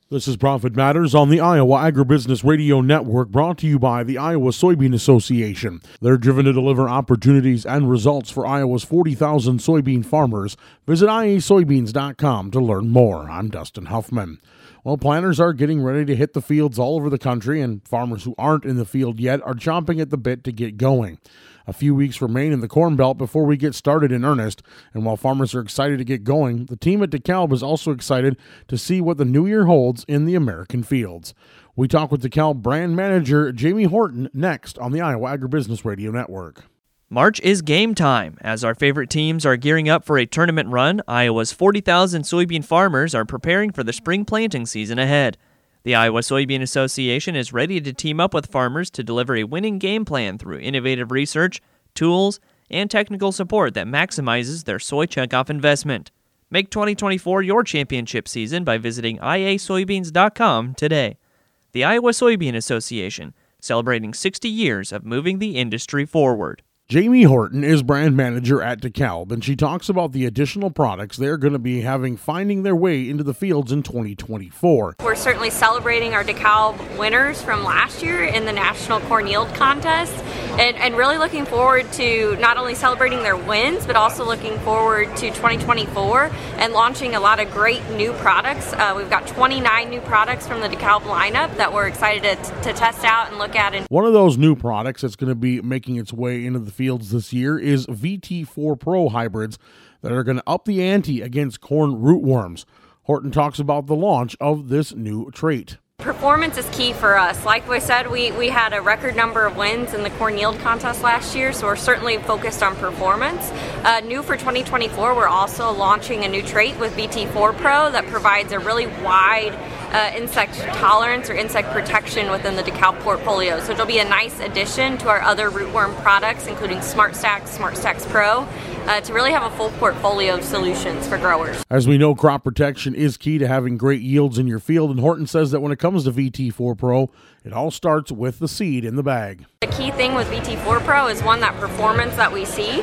This is Profit Matters on the Iowa Agribusiness Radio Network, brought to you by the Iowa Soybean Association. They're driven to deliver opportunities and results for Iowa's 40,000 soybean farmers. Visit iasoybeans.com to learn more. I'm Dustin Huffman. Well, planters are getting ready to hit the fields all over the country, and farmers who aren't in the field yet are chomping at the bit to get going. A few weeks remain in the Corn Belt before we get started in earnest, and while farmers are excited to get going, the team at DeKalb is also excited to see what the new year holds in the American fields. We talk with DeKalb brand manager Jamie Horton next on the Iowa Agribusiness Radio Network. March is game time. As our favorite teams are gearing up for a tournament run, Iowa's 40,000 soybean farmers are preparing for the spring planting season ahead. The Iowa Soybean Association is ready to team up with farmers to deliver a winning game plan through innovative research, tools, and technical support that maximizes their soy checkoff investment. Make 2024 your championship season by visiting iasoybeans.com today. The Iowa Soybean Association, celebrating 60 years of moving the industry forward. Jamie Horton is brand manager at DeKalb, and she talks about the additional products they're going to be having finding their way into the fields in 2024. We're certainly celebrating our DeKalb winners from last year in the National Corn Yield Contest, and really looking forward to not only celebrating their wins, but also looking forward to 2024 and launching a lot of great new products. We've got 29 new products from the DeKalb lineup that we're excited to test out and look at. And one of those new products that's going to be making its way into the fields this year is VT4 Pro hybrids that are going to up the ante against corn rootworms. Horton talks about the launch of this new trait. Performance is key for us. Like I said, we had a record number of wins in the corn yield contest last year, so we're certainly focused on performance. New for 2024, we're also launching a new trait with VT4 Pro that provides a really wide insect tolerance or insect protection within the DeKalb portfolio. So it'll be a nice addition to our other rootworm products, including SmartStax Pro, to really have a full portfolio of solutions for growers. As we know, crop protection is key to having great yields in your field, and Horton says that when it comes to VT4 Pro, it all starts with the seed in the bag. The key thing with VT4 Pro is one, that performance that we see,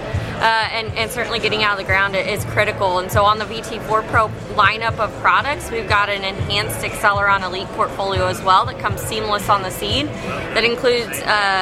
and certainly getting out of the ground is critical. And so on the VT4 Pro lineup of products, we've got an enhanced Acceleron Elite portfolio as well that comes seamless on the seed. That includes,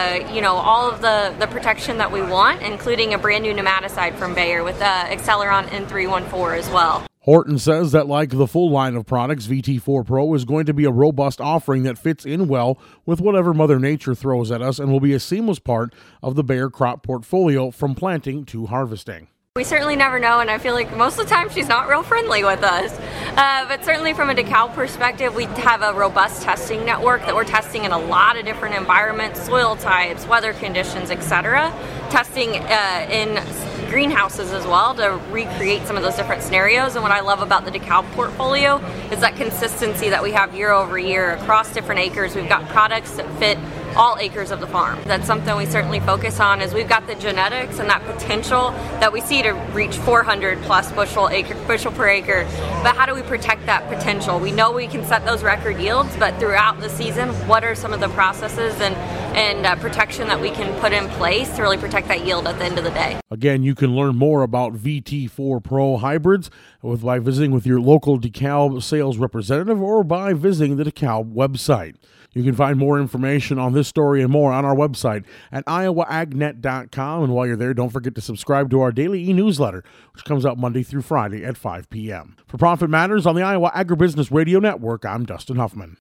all of the protection that we want, including a brand new nematicide from Bayer with Acceleron N314 as well. Horton says that like the full line of products, VT4 Pro is going to be a robust offering that fits in well with whatever Mother Nature throws at us and will be a seamless part of the Bayer crop portfolio from planting to harvesting. We certainly never know, and I feel like most of the time she's not real friendly with us. But certainly from a DeKalb perspective, we have a robust testing network that we're testing in a lot of different environments, soil types, weather conditions, etc. Testing in greenhouses as well to recreate some of those different scenarios. And what I love about the DeKalb portfolio is that consistency that we have year over year across different acres. We've got products that fit all acres of the farm. That's something we certainly focus on, is we've got the genetics and that potential that we see to reach 400 plus bushel per acre. But how do we protect that potential? We know we can set those record yields, but throughout the season, what are some of the processes and protection that we can put in place to really protect that yield at the end of the day? Again, you can learn more about VT4 Pro hybrids by visiting with your local DeKalb sales representative or by visiting the DeKalb website. You can find more information on this story and more on our website at iowaagnet.com. And while you're there, don't forget to subscribe to our daily e-newsletter, which comes out Monday through Friday at 5 p.m. For Profit Matters on the Iowa Agribusiness Radio Network, I'm Dustin Huffman.